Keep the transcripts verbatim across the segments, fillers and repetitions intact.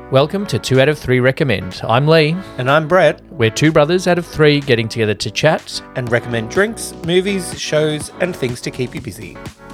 Welcome to two out of three Recommend. I'm Lee. And I'm Brett. We're two brothers out of three getting together to chat And recommend drinks, movies, shows, and things to keep you busy.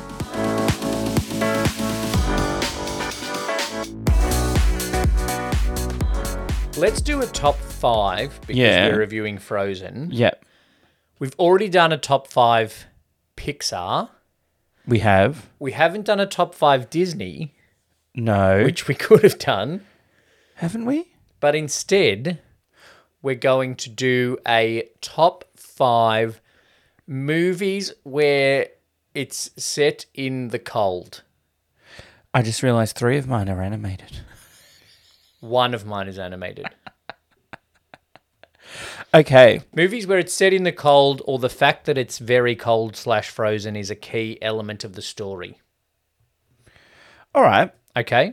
Let's do a top five because Yeah. we're reviewing Frozen. Yep, We've already done a top five Pixar. we have. We haven't done a top five Disney, No. which we could have done, Haven't we? but instead we're going to do a top five movies where it's set in the cold. I just realised three of mine are animated. One of mine is animated. Okay. Movies where it's set in the cold or the fact that it's very cold slash frozen is a key element of the story. All right. Okay?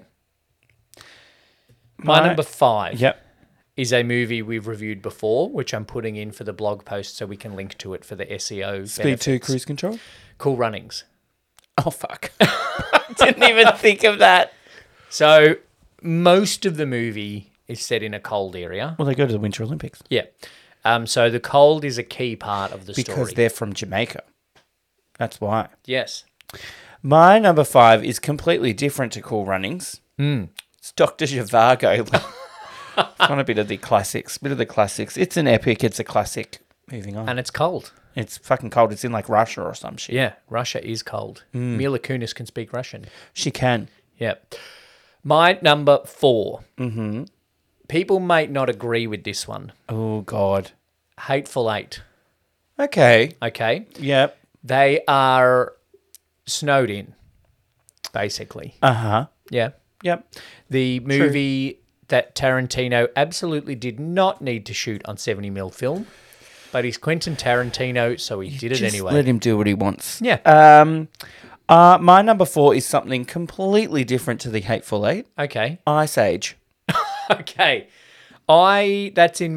My, My- number five Yep. is a movie we've reviewed before, which I'm putting in for the blog post so we can link to it for the S E O Speed two benefits. cruise control. Cool Runnings. Oh, fuck. Didn't even think of that. So most of the movie is set in a cold area. Well, they go to the Winter Olympics. Yeah. Um, so the cold is a key part of the Because story. they're from Jamaica. That's why. Yes. My number five is completely different to Cool Runnings. Mm. It's Doctor Zhivago. On a bit of the classics. Bit of the classics. It's an epic. It's a classic. Moving on. And it's cold. It's fucking cold. It's in like Russia or some shit. Yeah, Russia is cold. Mila Kunis can speak Russian. She can. Yep. My number four. Mm-hmm. People might not agree with this one. Oh, God. Hateful Eight. Okay. Okay. Yep. They are snowed in, basically. Uh-huh. Yeah. Yep. The movie that Tarantino absolutely did not need to shoot on seventy mil film, but he's Quentin Tarantino, so he did it Just anyway. let him do what he wants. Yeah. Um, uh, my number four is something completely different to the Hateful Eight. Okay. Ice Age. Okay. I that's in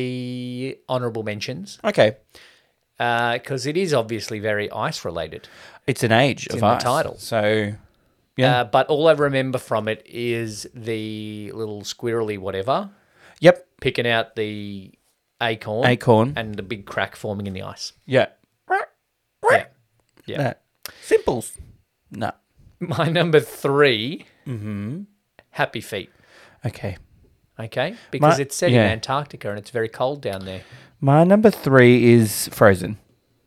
my honourable mentions Okay. because it is obviously very ice related. It's an age of in the ice. title. So, yeah. Uh, but all I remember from it is the little squirrely whatever yep. picking out the acorn, Acorn. and the big crack forming in the ice. Yeah. Yeah. Yeah. That. Simples. No. My number three, Mm-hmm. Happy Feet. Okay. Okay, because My- it's set yeah. in Antarctica and it's very cold down there. My number three is Frozen.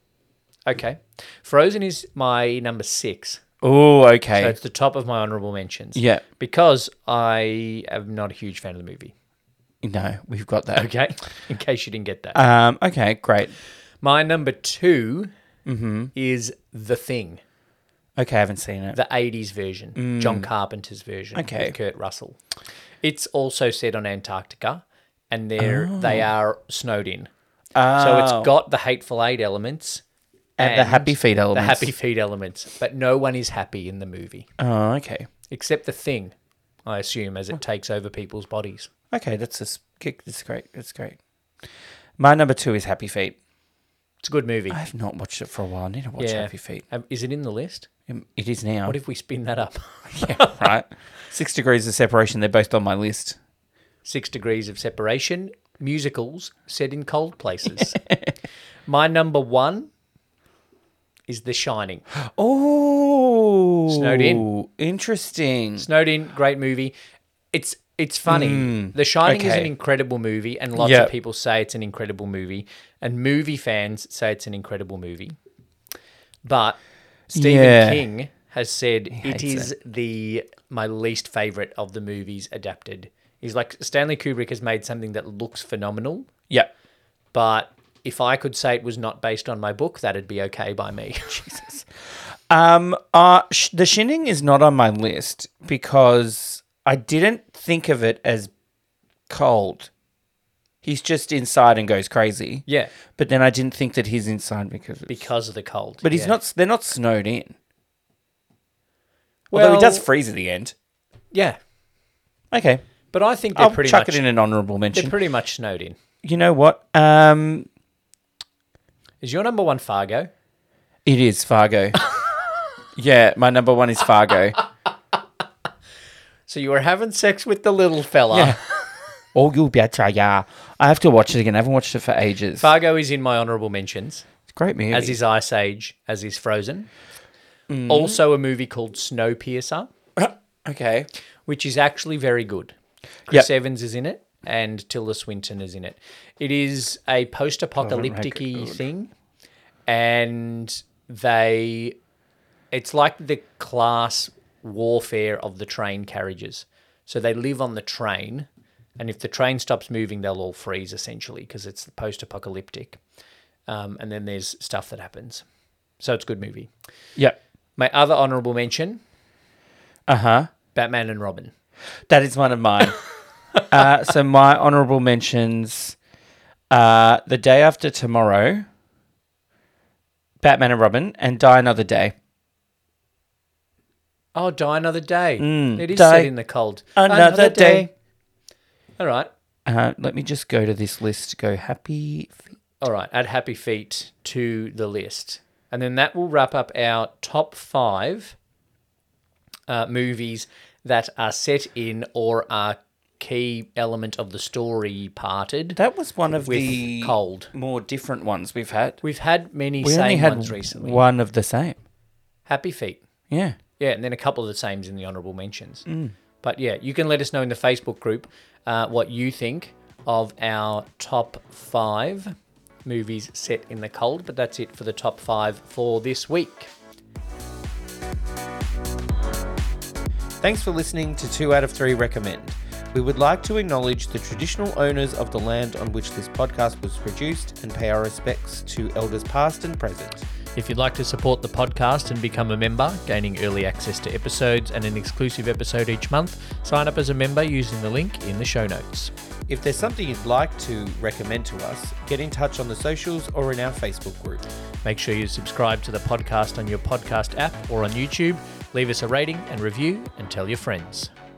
Okay, Frozen is my number six. Oh, okay. So it's the top of my honourable mentions. Yeah. Because I am not a huge fan of the movie. No, we've got that. Okay, in case you didn't get that. Um, okay, great. My number two Mm-hmm. is The Thing, Okay, I haven't seen it. the eighties version, John Carpenter's version Okay. with Kurt Russell. It's also set on Antarctica, and they're they are snowed in. Oh. So it's got the Hateful Eight elements And the Happy Feet The elements. Happy Feet elements, but no one is happy in the movie Oh, okay. except the Thing, I assume, as it takes over people's bodies. Okay, that's a kick. That's great. That's great. My number two is Happy Feet. It's a good movie. I have not watched it for a while. I need to watch Yeah. Happy Feet. Um, is it in the list? Um, It is now. What if we spin that up? yeah, right. Six Degrees of Separation. They're both on my list. Six Degrees of Separation, musicals set in cold places. My number one is The Shining. Oh, Snowed in. Interesting. Snowed in, great movie. It's it's funny. Mm, The Shining is an okay. incredible movie, and lots Yep. of people say it's an incredible movie, and movie fans say it's an incredible movie. But Stephen Yeah. King has said it hates is the my least favorite of the movies adapted. He's like, Stanley Kubrick has made something that looks phenomenal, Yep. but if I could say it was not based on my book, that'd be okay by me. Jesus. Um, uh, sh- the Shining is not on my list because I didn't think of it as cold. He's just inside and goes crazy. Yeah, But then I didn't think that he's inside because it's... because of the cold. But he's yeah. not. They're not snowed in. Although Well, he does freeze at the end. Yeah, Okay, but I think they're I'll pretty chuck much it in an honourable they're mention. pretty much snowed in. You know what? Um, Is your number one Fargo? it is Fargo. Yeah, my number one is Fargo. So you were having sex with the little fella. Yeah. Oh, you better, yeah. I have to watch it again. I haven't watched it for ages. Fargo is in my honourable mentions, It's a great movie. as is Ice Age, as is Frozen. Also a movie called Snowpiercer, Okay. which is actually very good. Chris Yep. Evans is in it and Tilda Swinton is in it. It is a post-apocalyptic-y thing, and they... It's like the class warfare of the train carriages. So they live on the train, and if the train stops moving, they'll all freeze, essentially, because it's post-apocalyptic. Um, and then there's stuff that happens. So it's a good movie. Yep. My other honourable mention, Uh-huh. Batman and Robin. That is one of mine. uh, so my honourable mentions, uh, The Day After Tomorrow, Batman and Robin, and Die Another Day. Oh, Die Another Day. It is Die set in the cold. Another Day. All right. Uh, let me just go to this list. Go Happy Feet. All right. Add Happy Feet to the list. And then that will wrap up our top five uh, movies that are set in or are key element of the story parted That was one of with the cold. more different ones we've had. We've had many We only same had ones recently. one of the same. Happy Feet. Yeah. Yeah, and then a couple of the sames in the honourable mentions. But yeah, you can let us know in the Facebook group uh, what you think of our top five movies set in the cold. But that's it for the top five for this week. Thanks for listening to Two Out of Three Recommend. We would like to acknowledge the traditional owners of the land on which this podcast was produced and pay our respects to elders past and present. If you'd like to support the podcast and become a member, gaining early access to episodes and an exclusive episode each month, sign up as a member using the link in the show notes. If there's something you'd like to recommend to us, get in touch on the socials or in our Facebook group. Make sure you subscribe to the podcast on your podcast app or on YouTube. Leave us a rating and review and tell your friends.